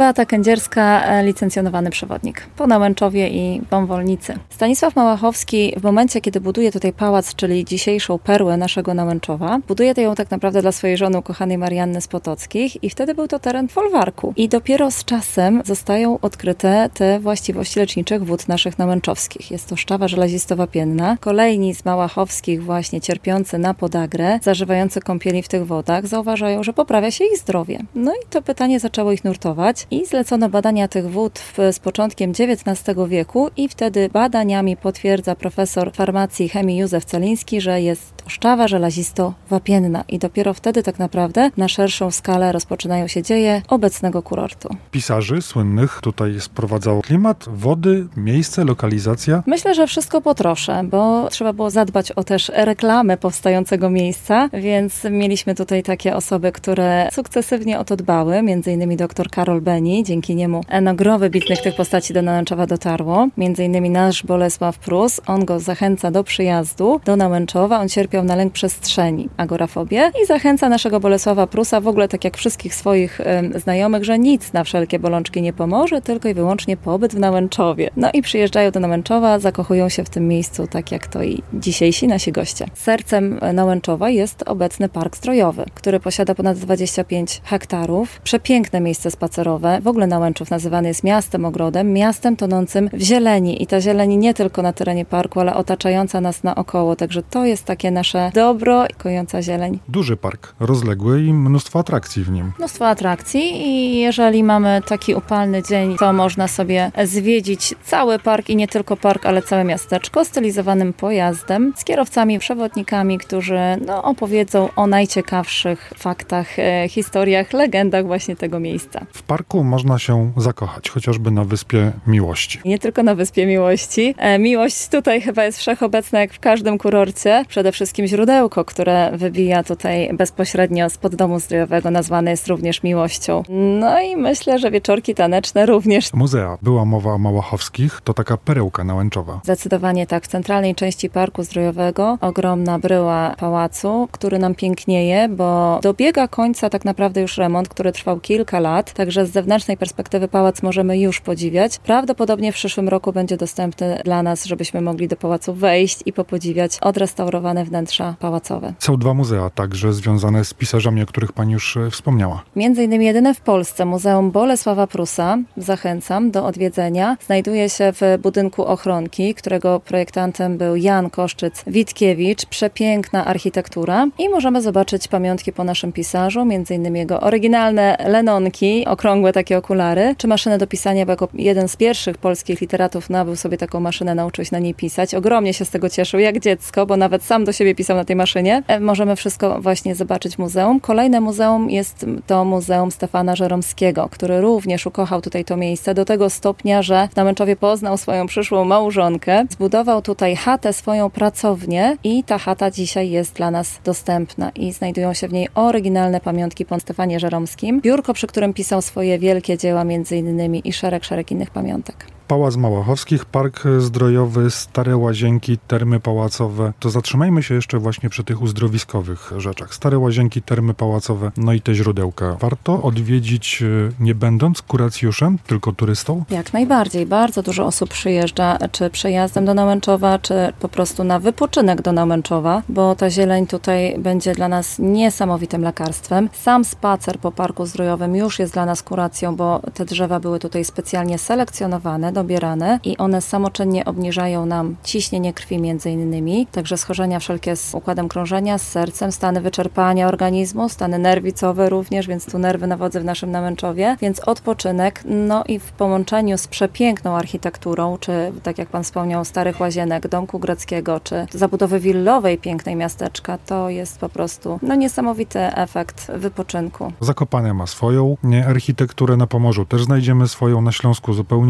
Beata Kędzierska, licencjonowany przewodnik po Nałęczowie i Wąwolnicy. Stanisław Małachowski w momencie, kiedy buduje tutaj pałac, czyli dzisiejszą perłę naszego Nałęczowa, buduje ją tak naprawdę dla swojej żony ukochanej Marianny z Potockich i wtedy był to teren folwarku. I dopiero z czasem zostają odkryte te właściwości leczniczych wód naszych nałęczowskich. Jest to Szczawa żelazistowapienna. Kolejni z Małachowskich właśnie cierpiący na podagrę, zażywający kąpieli w tych wodach, zauważają, że poprawia się ich zdrowie. No i to pytanie zaczęło ich nurtować i zlecono badania tych wód z początkiem XIX wieku i wtedy badaniami potwierdza profesor farmacji i chemii Józef Celiński, że jest to Szczawa żelazistowapienna i dopiero wtedy tak naprawdę na szerszą skalę rozpoczynają się dzieje obecnego kurortu. Pisarzy słynnych tutaj sprowadzał klimat, wody, miejsce, lokalizacja? Myślę, że wszystko po trosze, bo trzeba było zadbać o też reklamę powstającego miejsca, więc mieliśmy tutaj takie osoby, które sukcesywnie o to dbały, między innymi dr Karol Beni, dzięki niemu gro wybitnych tych postaci do Nałęczowa dotarło, między innymi nasz Bolesław Prus, on go zachęca do przyjazdu do Nałęczowa, on cierpiał na lęk przestrzeni, agorafobię i zachęca naszego Bolesława Prusa, w ogóle tak jak wszystkich swoich znajomych, że nic na wszelkie bolączki nie pomoże, tylko i wyłącznie pobyt w Nałęczowie. No i przyjeżdżają do Nałęczowa, zakochują się w tym miejscu, tak jak to i dzisiejsi nasi goście. Sercem Nałęczowa jest obecny Park Zdrojowy, który posiada ponad 25 hektarów. Przepiękne miejsce spacerowe. W ogóle Nałęczów nazywany jest miastem ogrodem, miastem tonącym w zieleni. I ta zieleni nie tylko na terenie parku, ale otaczająca nas naokoło. Także to jest takie nasze dobro i kojąca zieleń. Duży park, rozległy i mnóstwo atrakcji w nim. Mnóstwo atrakcji i jeżeli mamy taki upalny dzień, to można sobie zwiedzić cały park i nie tylko park, ale całe miasteczko stylizowanym pojazdem z kierowcami, przewodnikami, którzy opowiedzą o najciekawszych faktach, historiach, legendach właśnie tego miejsca. W parku można się zakochać, chociażby na Wyspie Miłości. Nie tylko na Wyspie Miłości. Miłość tutaj chyba jest wszechobecna jak w każdym kurorcie. Przede wszystkim źródełko, które wybija tutaj bezpośrednio spod domu zdrojowego, nazwane jest również Miłością. No i myślę, że wieczorki taneczne również. Muzea. Była mowa o Małachowskich, to taka perełka nałęczowa. Zdecydowanie tak. W centralnej części Parku Zdrojowego ogromna bryła pałacu, który nam pięknieje, bo dobiega końca tak naprawdę już remont, który trwał kilka lat, także z zewnętrznej perspektywy pałac możemy już podziwiać. Prawdopodobnie w przyszłym roku będzie dostępny dla nas, żebyśmy mogli do pałacu wejść i popodziwiać odrestaurowane wnętrza pałacowe. Są dwa muzea także związane z pisarzami, o których pani już wspomniała. Między innymi jedyne w Polsce Muzeum Bolesława Prusa, zachęcam do odwiedzenia, znajduje się w budynku Ochronki, którego projektantem był Jan Koszczyc-Witkiewicz. Przepiękna architektura i możemy zobaczyć pamiątki po naszym pisarzu, między innymi jego oryginalne lenonki, okrągłe takie okulary, czy maszynę do pisania, bo jako jeden z pierwszych polskich literatów nabył sobie taką maszynę, nauczył się na niej pisać. Ogromnie się z tego cieszył, jak dziecko, bo nawet sam do siebie pisał na tej maszynie. Możemy wszystko właśnie zobaczyć w muzeum. Kolejne muzeum jest to Muzeum Stefana Żeromskiego, który również ukochał tutaj to miejsce do tego stopnia, że w Nałęczowie poznał swoją przyszłą małżonkę. Zbudował tutaj chatę, swoją pracownię i ta chata dzisiaj jest dla nas dostępna i znajdują się w niej oryginalne pamiątki po Stefanie Żeromskim. Biurko, przy którym pisał swoje wielkie dzieła, między innymi i szereg innych pamiątek. Pałac Małachowskich, Park Zdrojowy, Stare Łazienki, termy pałacowe. To zatrzymajmy się jeszcze właśnie przy tych uzdrowiskowych rzeczach. Stare Łazienki, termy pałacowe, no i te źródełka. Warto odwiedzić nie będąc kuracjuszem, tylko turystą? Jak najbardziej. Bardzo dużo osób przyjeżdża, czy przejazdem do Nałęczowa, czy po prostu na wypoczynek do Nałęczowa, bo ta zieleń tutaj będzie dla nas niesamowitym lekarstwem. Sam spacer po Parku Zdrojowym już jest dla nas kuracją, bo te drzewa były tutaj specjalnie selekcjonowane, dobierane i one samoczynnie obniżają nam ciśnienie krwi między innymi, także schorzenia wszelkie z układem krążenia, z sercem, stany wyczerpania organizmu, stany nerwicowe również, więc tu nerwy na wodzy w naszym Nałęczowie, więc odpoczynek, no i w połączeniu z przepiękną architekturą, czy tak jak pan wspomniał, Starych Łazienek, Domku Greckiego, czy zabudowy willowej pięknej miasteczka, to jest po prostu niesamowity efekt wypoczynku. Zakopane ma swoją architekturę, na Pomorzu też znajdziemy swoją, na Śląsku zupełnie inną.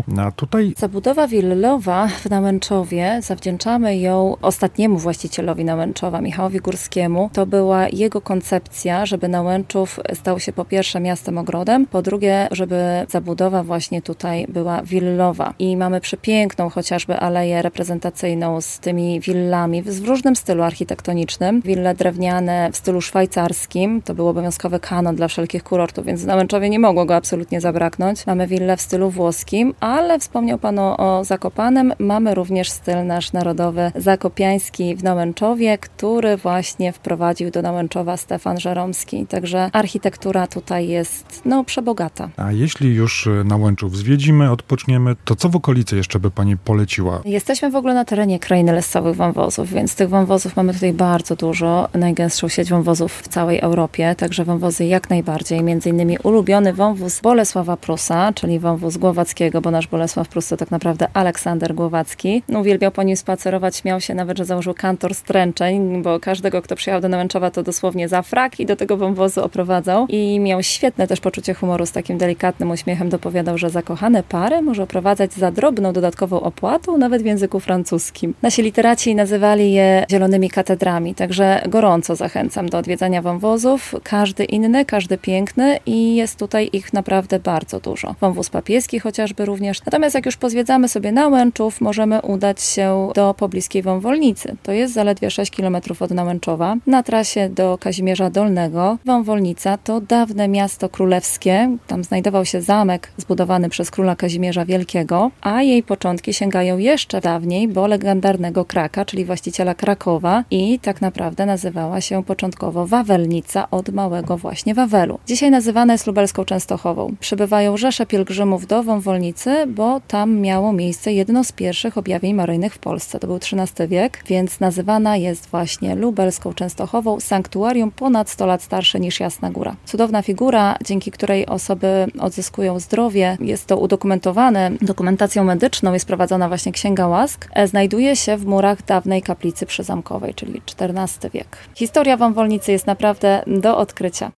A tutaj Zabudowa willowa w Nałęczowie, zawdzięczamy ją ostatniemu właścicielowi Nałęczowa, Michałowi Górskiemu. To była jego koncepcja, żeby Nałęczów stał się po pierwsze miastem ogrodem, po drugie, żeby zabudowa właśnie tutaj była willowa. I mamy przepiękną chociażby aleję reprezentacyjną z tymi willami w różnym stylu architektonicznym. Wille drewniane w stylu szwajcarskim, to był obowiązkowy kanon dla wszelkich kurortów, więc w Nałęczowie nie mogło go absolutnie zabraknąć. Mamy willę w stylu włoskim, ale wspomniał Pan o Zakopanem. Mamy również styl nasz narodowy zakopiański w Nałęczowie, który właśnie wprowadził do Nałęczowa Stefan Żeromski. Także architektura tutaj jest przebogata. A jeśli już Nałęczów zwiedzimy, odpoczniemy, to co w okolicy jeszcze by Pani poleciła? Jesteśmy w ogóle na terenie krainy lesowych wąwozów, więc tych wąwozów mamy tutaj bardzo dużo. Najgęstszą sieć wąwozów w całej Europie, także wąwozy jak najbardziej. Między innymi ulubiony wąwóz Bolesława Prusa, czyli wąwóz Głowackiego, bo nasz Bolesław Prus to tak naprawdę Aleksander Głowacki. Uwielbiał po nim spacerować, śmiał się nawet, że założył kantor stręczeń, bo każdego, kto przyjechał do Nałęczowa, to dosłownie za frak i do tego wąwozu oprowadzał. I miał świetne też poczucie humoru, z takim delikatnym uśmiechem dopowiadał, że zakochane pary może oprowadzać za drobną dodatkową opłatą, nawet w języku francuskim. Nasi literaci nazywali je zielonymi katedrami, także gorąco zachęcam do odwiedzania wąwozów. Każdy inny, każdy piękny i jest tutaj ich naprawdę bardzo dużo. Wąwóz papieski chociażby również. Natomiast jak już pozwiedzamy sobie Nałęczów, możemy udać się do pobliskiej Wąwolnicy. To jest zaledwie 6 km od Nałęczowa. Na trasie do Kazimierza Dolnego. Wąwolnica to dawne miasto królewskie. Tam znajdował się zamek zbudowany przez króla Kazimierza Wielkiego, a jej początki sięgają jeszcze dawniej, bo legendarnego Kraka, czyli właściciela Krakowa i tak naprawdę nazywała się początkowo Wawelnica od małego właśnie Wawelu. Dzisiaj nazywana jest lubelską Częstochową. Przybywają rzesze pielgrzymów do Wąwolnicy, bo tam miało miejsce jedno z pierwszych objawień maryjnych w Polsce. To był XIII wiek, więc nazywana jest właśnie lubelską Częstochową, sanktuarium ponad 100 lat starsze niż Jasna Góra. Cudowna figura, dzięki której osoby odzyskują zdrowie. Jest to udokumentowane dokumentacją medyczną, jest prowadzona właśnie Księga Łask. Znajduje się w murach dawnej kaplicy przyzamkowej, czyli XIV wiek. Historia Wąwolnicy jest naprawdę do odkrycia.